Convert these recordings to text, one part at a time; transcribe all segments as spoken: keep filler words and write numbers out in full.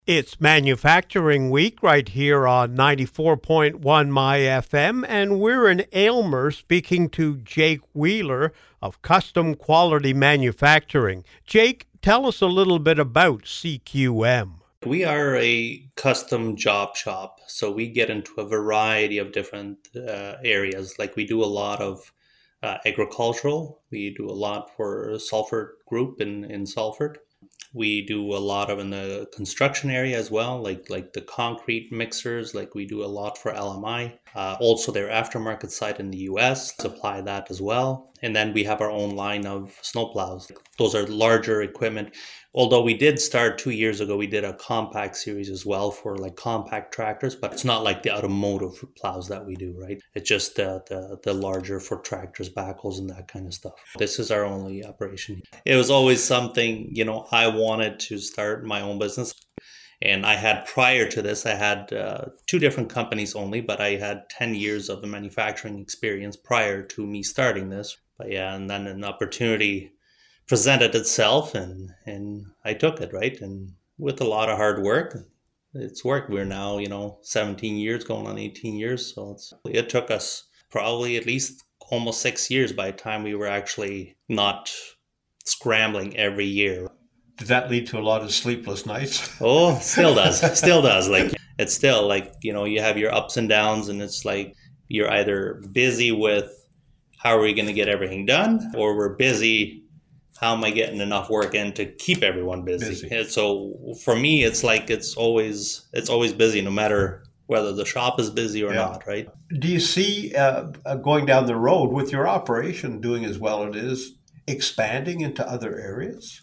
It's Manufacturing Week right here on ninety-four point one My F M, and we're in Aylmer speaking to Jake Wheeler of Custom Quality Manufacturing. Jake, tell us a little bit about C Q M. We are a custom job shop, so we get into a variety of different uh, areas. Like we do a lot of uh, agricultural, we do a lot for Salford Group in, in Salford. We do a lot of in the construction area as well, like like the concrete mixers, like we do a lot for L M I. Uh, also their aftermarket site in the U S, supply that as well. And then we have our own line of snowplows. Those are larger equipment. Although we did start two years ago, we did a compact series as well for like compact tractors, but it's not like the automotive plows that we do, right? It's just the, the, the larger for tractors, backhoes, and that kind of stuff. This is our only operation. It was always something, you know, I wanted to start my own business. And I had, prior to this, I had uh, two different companies only, but I had ten years of the manufacturing experience prior to me starting this. But yeah, and then an opportunity presented itself and, and I took it, right? And with a lot of hard work, it's worked. We're now, you know, seventeen years, going on eighteen years. So it's, it took us probably at least almost six years by the time we were actually not scrambling every year. Did that lead to a lot of sleepless nights? Oh, still does. Still does. Like, it's still like, you know, you have your ups and downs, and it's like you're either busy with how are we going to get everything done, or we're busy, how am I getting enough work in to keep everyone busy? busy. And so for me, it's like it's always it's always busy, no matter whether the shop is busy or yeah. not, right? Do you see uh, going down the road with your operation doing as well as it is, expanding into other areas?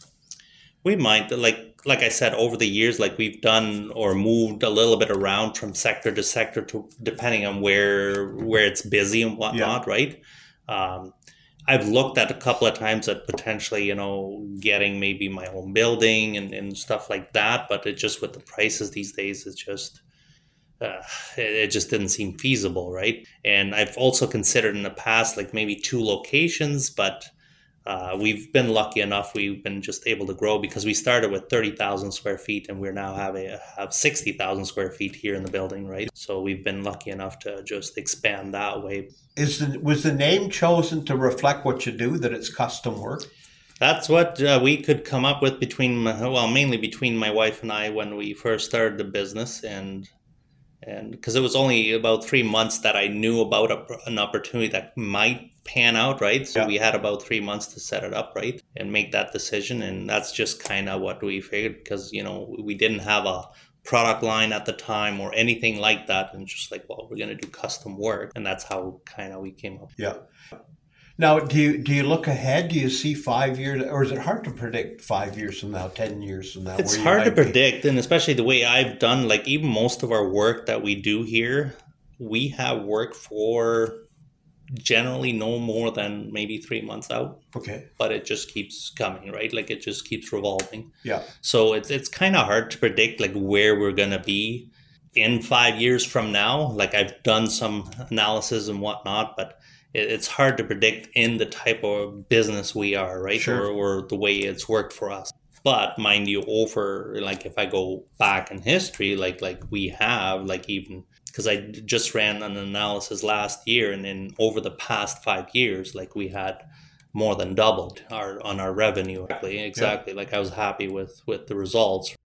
We might, like like I said, over the years, like we've done or moved a little bit around from sector to sector, to depending on where where it's busy and whatnot, yeah. right? Um, I've looked at a couple of times at potentially, you know, getting maybe my own building and, and stuff like that, but it just, with the prices these days, it's just, uh, it, it just didn't seem feasible, right? And I've also considered in the past, like maybe two locations, but uh, we've been lucky enough, we've been just able to grow because we started with thirty thousand square feet and we're now have, a, have sixty thousand square feet here in the building, right? So we've been lucky enough to just expand that way. Is the, was the name chosen to reflect what you do, that it's custom work? That's what uh, we could come up with between, well, mainly between my wife and I when we first started the business. And and because it was only about three months that I knew about a, an opportunity that might pan out, right? So yeah. we had about three months to set it up, right? And make that decision. And that's just kind of what we figured, because, you know, we didn't have a product line at the time or anything like that, and just like, well, we're going to do custom work, and that's how kind of we came up. Yeah. Now, do you do you look ahead? Do you see five years, or is it hard to predict five years from now, ten years from now? It's hard to predict, and especially the way I've done, like even most of our work that we do here, we have work for generally no more than maybe three months out. Okay. But it just keeps coming, right? Like it just keeps revolving. Yeah. So it's it's kind of hard to predict like where we're gonna be in five years from now. Like I've done some analysis and whatnot, but it, it's hard to predict in the type of business we are, right? Sure. Or, or the way it's worked for us. But mind you, over like if I go back in history, like like we have like even. Because I just ran an analysis last year, and then over the past five years, like we had more than doubled our on our revenue. Exactly, exactly. Yeah. Like I was happy with with the results.